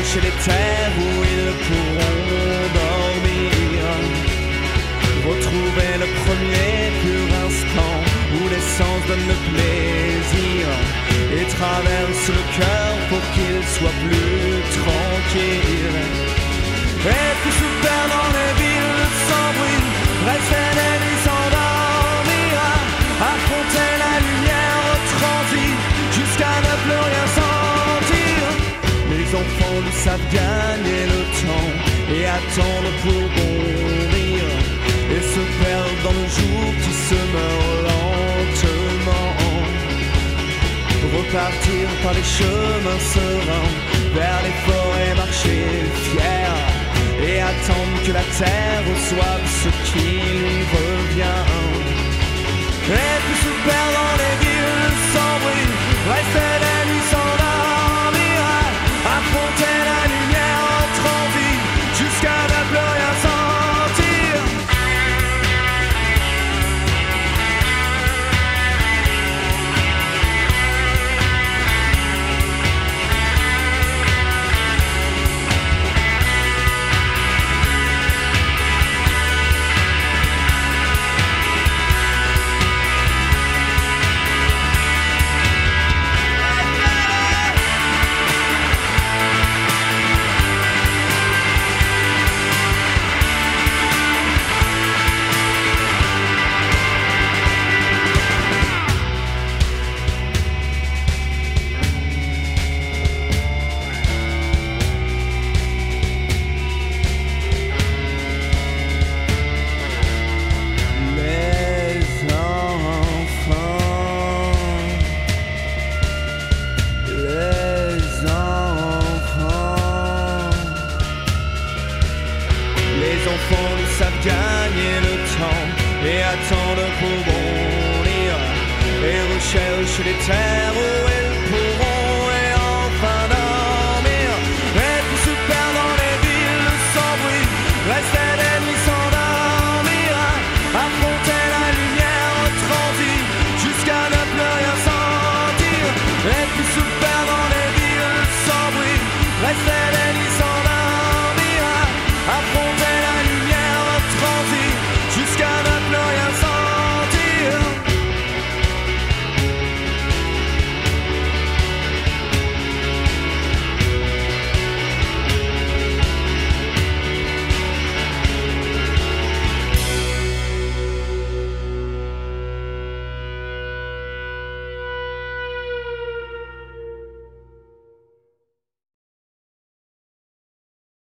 recherchent les terres où ils pourront dormir. Retrouver le premier pur instant où l'essence donne le plaisir et traverse le cœur pour qu'il soit plus tranquille. Et puis se perdre dans les villes sans bruit, rester les nuits s'endormir, affronter la lumière au transit jusqu'à ne plus rien sentir. Les enfants nous savent gagner le temps et attendre pour bondir, et se perdre dans le jour qui se meurt lentement. Repartir par les chemins sereins, vers les forêts marcher fiers, et attendre que la terre reçoive ce qui lui revient. Et puis se perdre dans les villes sans bruit, rester les nuits s'endormir, affronter la lumière en transit jusqu'à ne plus rien sentir. Les enfants nous savent gagner le temps et attendre pour bondir, et recherchent les terres